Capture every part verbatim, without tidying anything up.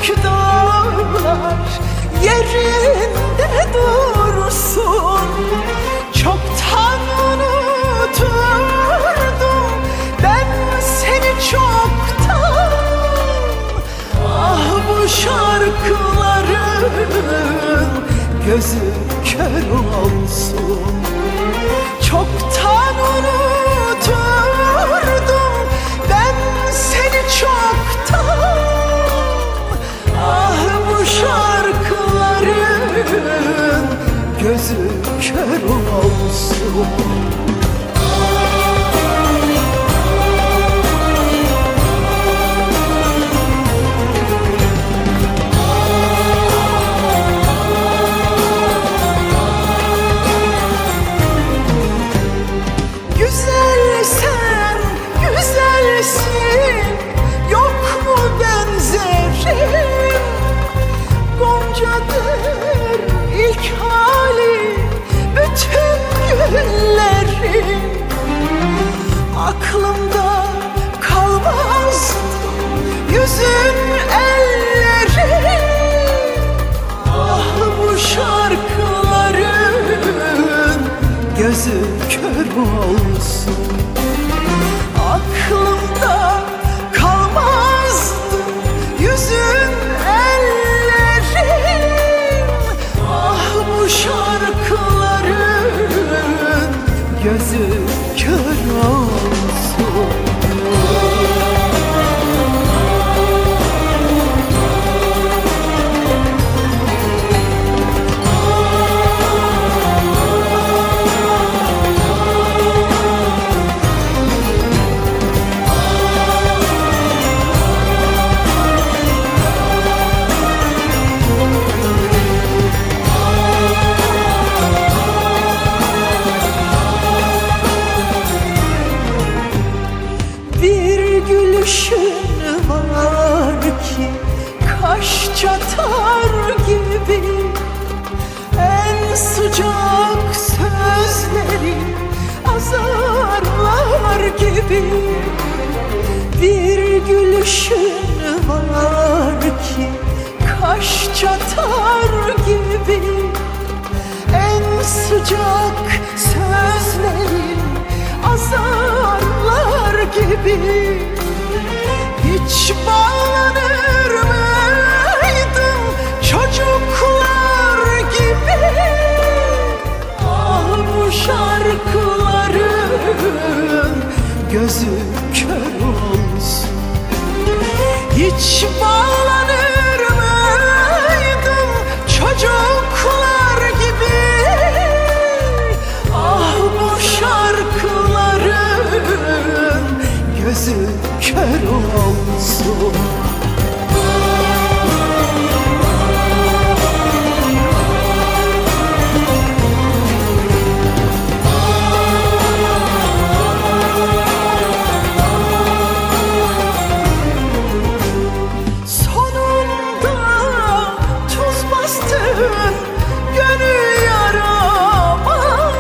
büyük dağlar yerinde dursun. Çoktan unuturdum ben seni çoktan. Ah bu şarkıların gözü kör olsun. Çoktan unuturdum ben seni çoktan. Ah bu şarkıların gözü kör olsun. Güzelsen güzelsin, yok mu benzerin? Goncadır ilk hali bütün güllerin. Aklımda kalmaz yüzün ellerin. Ah bu şarkıların gözü kör olsun. Aklımda kalmazdı yüzün ellerin. Ah bu şarkıların gözü kör olsun. Gülüşün var ki kaş çatar gibi, en sıcak sözleri azarlar gibi. Bir gülüşün var ki kaş çatar gibi, en sıcak sözlerin azarlar gibi. Hiç bağlanır mıydım çocuklar gibi? Ah bu şarkıların gözü kör olsun. Hiç bağlanır mıydım çocuklar gibi? Ah bu şarkıların gözü kör olsun. Sonunda tuz bastın gönül yarama,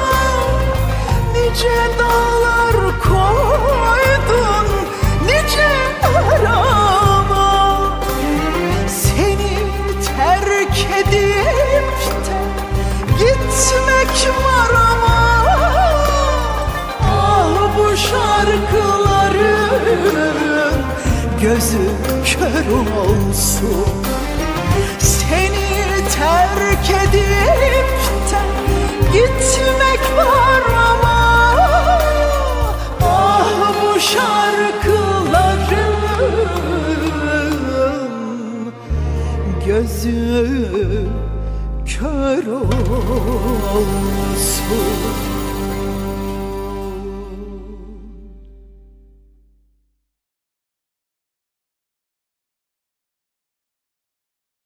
nice dağlar koydun nice arama. Seni terk edip de gitmek var ama. Ah bu şarkıların gözü kör olsun. Seni terk edip de gitmek var ama. Ah bu şarkıların gözü kör olsun.